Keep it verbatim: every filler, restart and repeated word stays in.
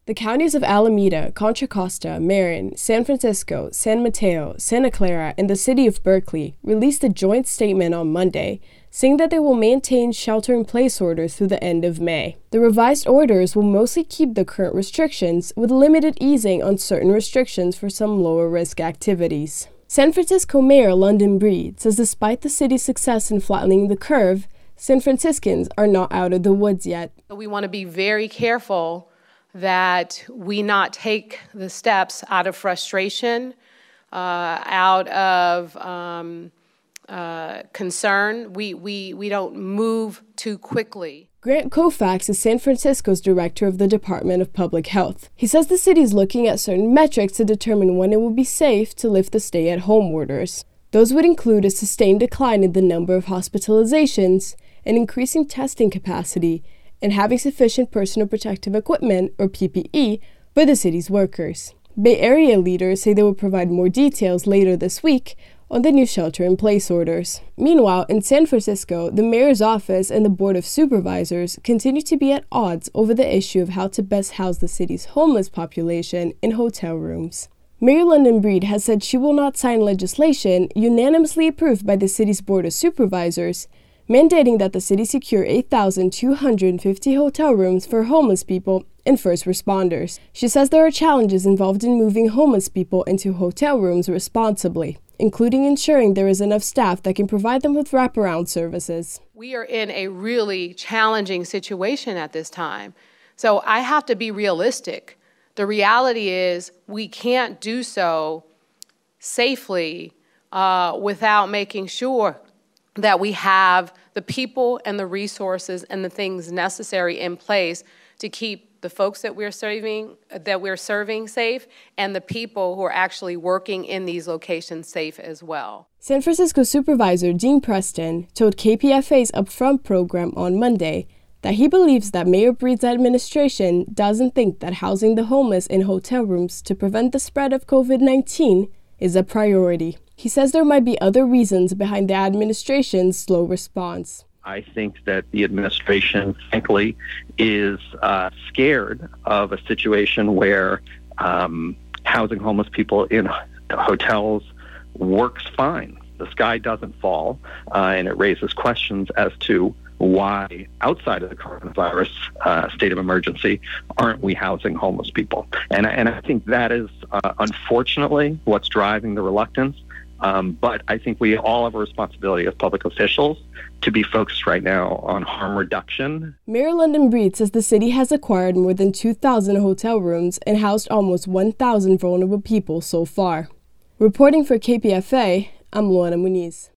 The counties of Alameda, Contra Costa, Marin, San Francisco, San Mateo, Santa Clara, and the city of Berkeley released a joint statement on Monday, saying that they will maintain shelter-in-place orders through the end of May. The revised orders will mostly keep the current restrictions, with limited easing on certain restrictions for some lower-risk activities. San Francisco Mayor London Breed says despite the city's success in flattening the curve, San Franciscans are not out of the woods yet. We want to be very careful that we not take the steps out of frustration, uh, out of um, uh, concern. We, we, we don't move too quickly. Grant Koufax is San Francisco's director of the Department of Public Health. He says the city is looking at certain metrics to determine when it will be safe to lift the stay-at-home orders. Those would include a sustained decline in the number of hospitalizations, an increasing testing capacity, and having sufficient personal protective equipment, or P P E, for the city's workers. Bay Area leaders say they will provide more details later this week on the new shelter-in-place orders. Meanwhile, in San Francisco, the mayor's office and the Board of Supervisors continue to be at odds over the issue of how to best house the city's homeless population in hotel rooms. Mayor London Breed has said she will not sign legislation unanimously approved by the city's Board of Supervisors, mandating that the city secure eight thousand two hundred fifty hotel rooms for homeless people and first responders. She says there are challenges involved in moving homeless people into hotel rooms responsibly, including ensuring there is enough staff that can provide them with wraparound services. We are in a really challenging situation at this time, so I have to be realistic. The reality is we can't do so safely uh, without making sure that we have the people and the resources and the things necessary in place to keep the folks that we're serving, that we're serving safe, and the people who are actually working in these locations safe as well. San Francisco Supervisor Dean Preston told K P F A's Upfront program on Monday that he believes that Mayor Breed's administration doesn't think that housing the homeless in hotel rooms to prevent the spread of COVID nineteen is a priority. He says there might be other reasons behind the administration's slow response. I think that the administration, frankly, is uh, scared of a situation where um, housing homeless people in hotels works fine. The sky doesn't fall, uh, and it raises questions as to why, outside of the coronavirus uh, state of emergency, aren't we housing homeless people? And, and I think that is, uh, unfortunately, what's driving the reluctance. Um, but I think we all have a responsibility as public officials to be focused right now on harm reduction. Mayor London Breed says the city has acquired more than two thousand hotel rooms and housed almost one thousand vulnerable people so far. Reporting for K P F A, I'm Luana Muniz.